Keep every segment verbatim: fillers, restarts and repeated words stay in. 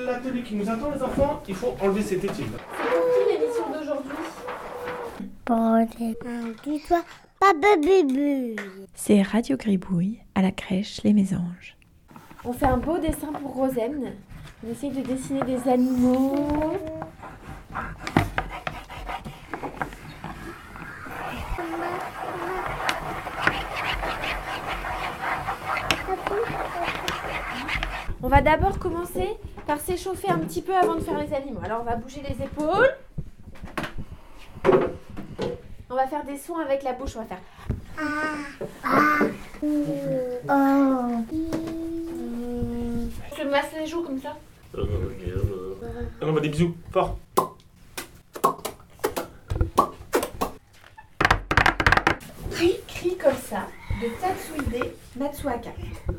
l'atelier qui nous attend, les enfants. Il faut enlever cette étude. C'est pour qui l'émission d'aujourd'hui? Dis-toi, Papa Bébé. C'est Radio Gribouille à la crèche Les Mésanges. On fait un beau dessin pour Rosen. On essaye de dessiner des animaux. On va d'abord commencer par s'échauffer un petit peu avant de faire les animaux. Alors on va bouger les épaules. On va faire des sons avec la bouche. On va faire Ah, ah, oh. Je me masse les joues comme ça. On va des bisous, fort. Qui crie comme ça de Tatsuhide Matsuaka?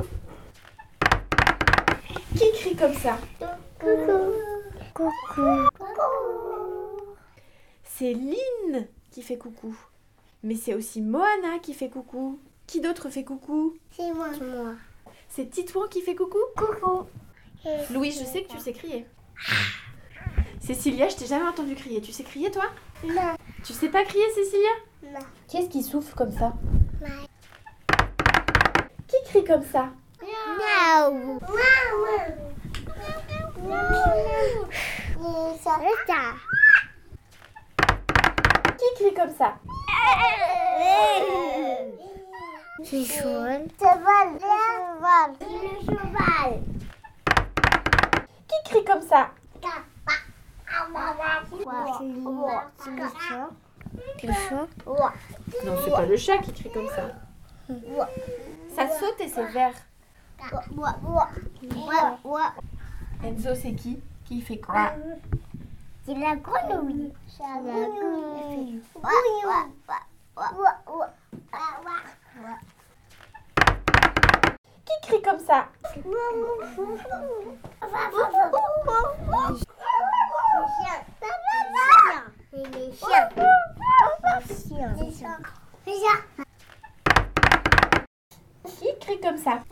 Qui crie comme ça? Coucou. Coucou. C'est Lynn qui fait coucou. Mais c'est aussi Moana qui fait coucou. Qui d'autre fait coucou? C'est moi. C'est moi. C'est Titouan qui fait coucou? Coucou. Louis, je sais que tu sais crier. Cécilia, je t'ai jamais entendu crier. Tu sais crier, toi? Non. Tu sais pas crier, Cécilia? Non. Qui est-ce qui souffle comme ça? Non. Qui crie comme ça? Miaou. Miaou. Ça. Qui crie comme ça? C'est cheval. Cheval. Cheval. Le cheval. Qui crie comme ça? C'est le chat. Le chat. Non, c'est pas le chat qui crie comme ça. Ça saute et c'est vert. Enzo, c'est qui? Qui fait quoi? C'est la grenouille. C'est la grenouille. Qui crie comme ça? Les chiens. Les chiens. Les chiens. Qui crie comme ça?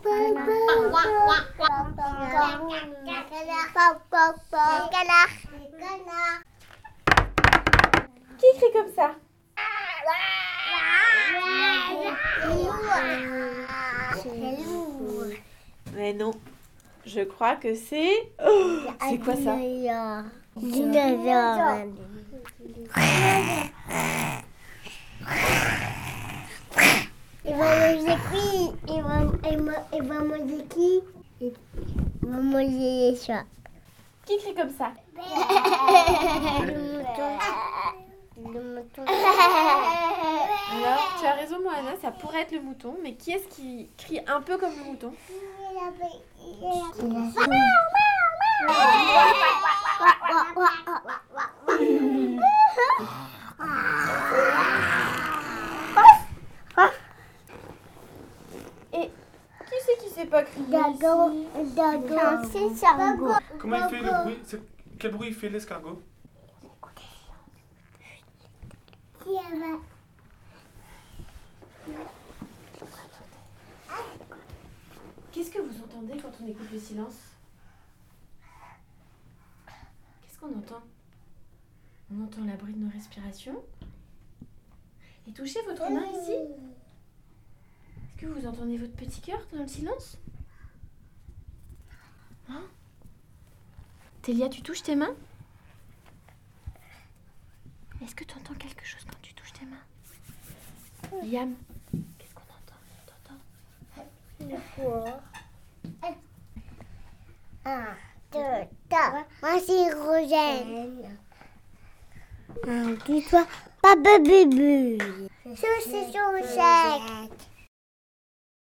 Qui crie comme ça? Mais non, je crois que c'est... Oh, c'est quoi ça? Dinosaure. Il va manger qui? Il va, il va, il va manger qui? Il va manger les chats. Qui crie comme ça? Le mouton. Le mouton. Alors, tu as raison, Moana, ça pourrait être le mouton, mais qui est-ce qui crie un peu comme le mouton? Et qui c'est qui sait pas crier Dagon. ici? Dagon. C'est Sargo. Comment il fait le bruit? C'est- Quel bruit il fait l'escargot? Qu'est-ce que vous entendez quand on écoute le silence? Qu'est-ce qu'on entend? On entend la bruit de nos respirations. Et touchez votre main ici. Est-ce que vous entendez votre petit cœur dans le silence? Hein? Télia, tu touches tes mains? Est-ce que tu entends quelque chose quand tu touches tes mains? Liam, qu'est-ce qu'on entend? T'entends? Une fois. Un, deux, trois. Moi, c'est Rogène. Un, deux, trois. Papa Bébé. C'est chaussette.